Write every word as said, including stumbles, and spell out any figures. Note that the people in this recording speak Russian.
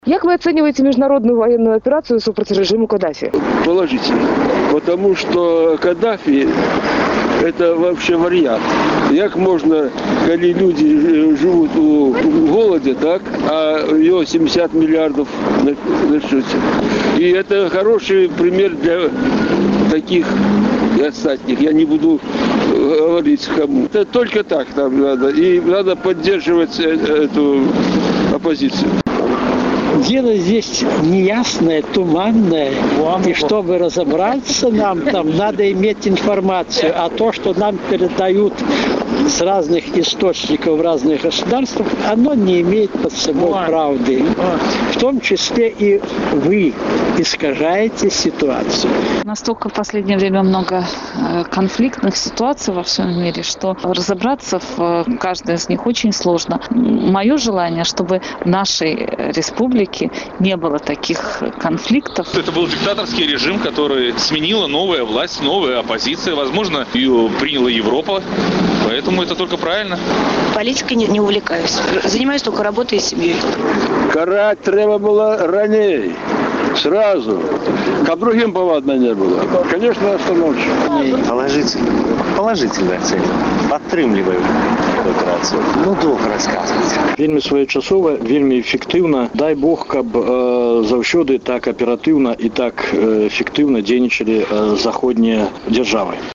Как вы оцениваете международную военную операцию супраць режиму Каддафи? Положительно. Потому что Каддафи – это вообще варьянт. Как можно, когда люди живут в голоде, так, а у него семьдесят миллиардов на, на счете. И это хороший пример для таких и остальных. Я не буду говорить кому. Это только так нам надо. И надо поддерживать эту оппозицию. Дело здесь неясное, туманное, и чтобы разобраться нам, там надо иметь информацию, а то, что нам передают с разных источников в разных государствах, оно не имеет под собой правды. В том числе и вы искажаете ситуацию. Настолько в последнее время много конфликтных ситуаций во всем мире, что разобраться в каждой из них очень сложно. Мое желание, чтобы в нашей республике не было таких конфликтов. Это был диктаторский режим, который сменила новая власть, новая оппозиция. Возможно, ее приняла Европа. Поэтому это только правильно. Политикой не, не увлекаюсь. Занимаюсь только работой и семьей. Карать треба было ранее. Сразу. К другим повадно не было. Конечно, остановчик. Положительно. Положительно оцениваю. Подтрымливаю операцию. Ну, долго рассказывать. Вельми своечасова, вельми эффективно. Дай Бог, каб э, заўсёды так оперативно и так э, эффективно дзейнічалі э, заходнія державы.